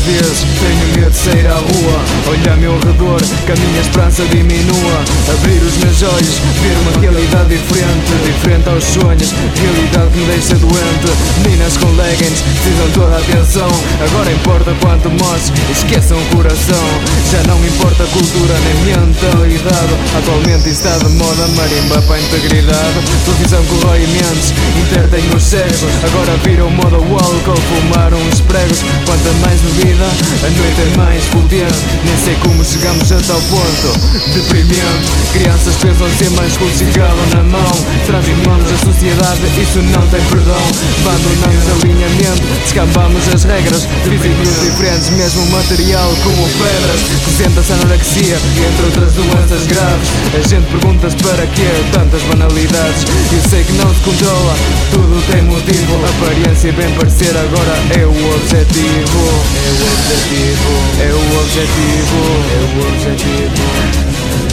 vezes tenho medo de sair à rua, olhar ao meu redor, que a minha esperança diminua. Abrir os meus olhos, ver uma realidade diferente aos sonhos, realidade que me deixa doente. Meninas com leggings precisam toda a atenção, agora importa quanto mostres, esqueçam o coração. Já não importa a cultura nem mentalidade, atualmente está de moda marimba para a integridade. Televisão corrói mentes, intertem os cegos, agora viram moda o álcool, fumar uns pregos. Quanto mais bebida, a noite é mais potente, nem sei como chegamos a tal ponto deprimente. Crianças pensam ser mais com o cigarro na mão, transformamos a sociedade, isso não tem perdão. Abandonamos alinhamento, descambamos as regras, princípios diferentes, mesmo material como pedras. Apresenta-se a anorexia, entre outras doenças graves. A gente pergunta-se para quê tantas banalidades. Eu sei que não se controla, tudo tem motivo. Aparência e bem parecer agora é o objetivo. É o objetivo, é o objetivo, é o objetivo.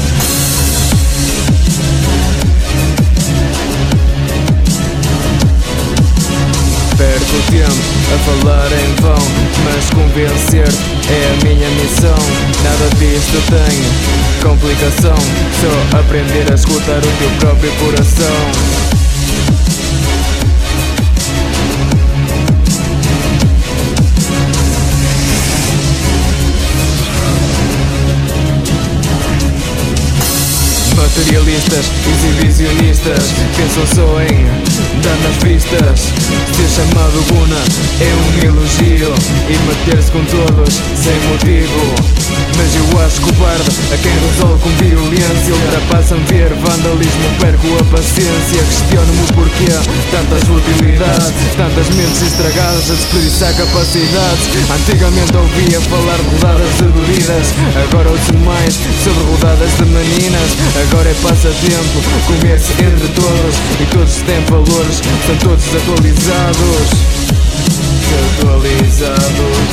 Perco tempo a falar em vão, mas convencer-te é a minha missão. Nada disto tem complicação, só aprender a escutar o teu próprio coração. Materialistas, exibicionistas, pensam só em dar nas vistas. Ser chamado guna é um elogio e meter-se com todos sem motivo. Mas eu acho cobarde a quem resolve com violência. Ultrapassa-me ver vandalismo, perco a paciência. Questiono-me o porquê, tantas utilidades, tantas mentes estragadas a desperdiçar capacidades. Antigamente ouvia falar de rodadas de bebidas, agora ouço mais sobre rodadas de meninas. Agora é passatempo, comer-se entre todos e todos têm valores, são todos atualizados. Desatualizados.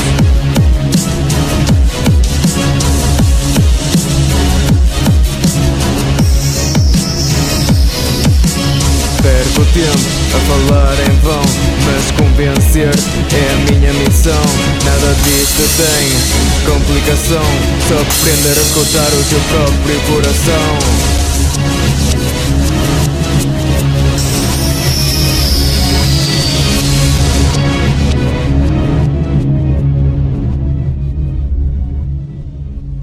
Perco tempo a falar em vão, mas convencer-te é a minha missão. Nada disto tem complicação, só aprender a escutar o teu próprio coração.